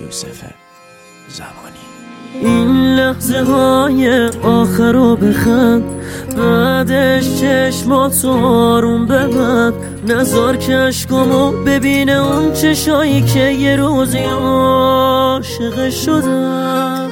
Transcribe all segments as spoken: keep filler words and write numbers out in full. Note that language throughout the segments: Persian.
یوسف زمانی. این لحظه های آخر رو بخند، بعدش چشماتو آروم ببند، نذار که عشقامو ببینه اون چشایی که یه روزی عاشق شدم.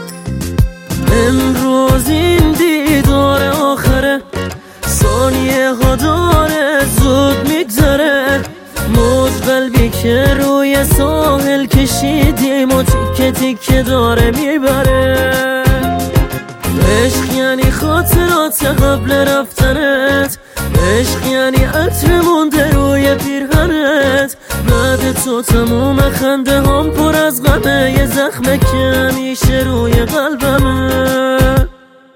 امروز این دیدار آخره، ثانیه ها داره زود میگذره، موج قلبی که روی ساحل کشیدیم و تیکه تیکه داره میبره. عشق یعنی خاطرات قبل رفتنت، عشق یعنی عطر مونده روی پیرهنت، بعد تو تموم خنده هم پر از غمه، یه زخمه که همیشه روی قلبمه.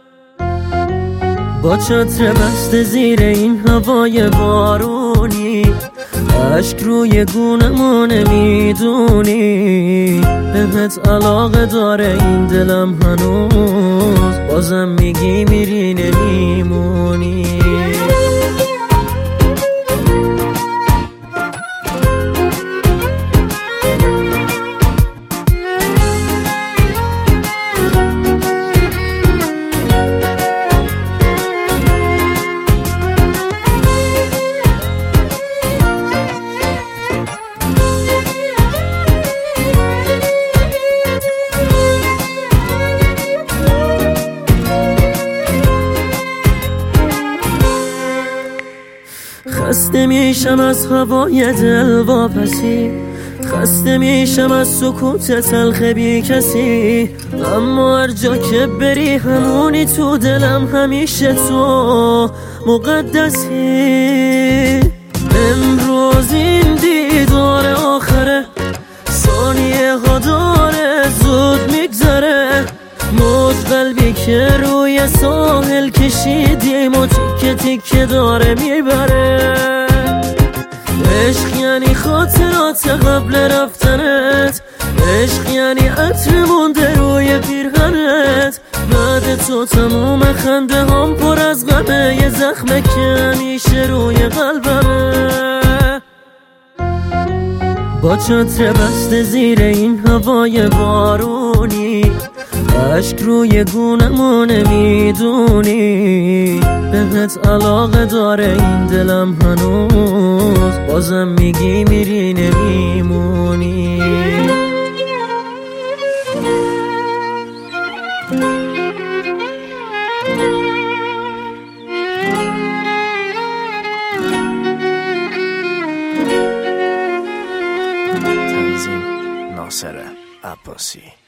با چتر بسته زیر این هوای بارونی، عشق روی گونمو نمیدونی، بهت علاقه داره این دلم هنوز، بازم میگی میری نمیمونی. خسته میشم از هوای دل واپسی، خسته میشم از سکوت تلخ بی کسی، اما هر جا که بری همونی تو دلم، همیشه تو مقدسی. امروز این دیدار آخره، ثانیه ها داره زود میگذره، موج قلبی که روی ساحل کشیدیم و تیکه تیکه داره میبره. عشق یعنی خاطرات قبل رفتنت، عشق یعنی عطر مونده روی پیرهنت، بعد تو تموم خنده هم پر از غمه، یه زخمه که همیشه روی قلبمه. با چتر بسته زیر این هوای بارونی، عشق روی گونمو نمیدونی، بهت علاقه داره این دلم هنوز، بازم میگی میری نمیمونی. تنظیم ناصر عباسی.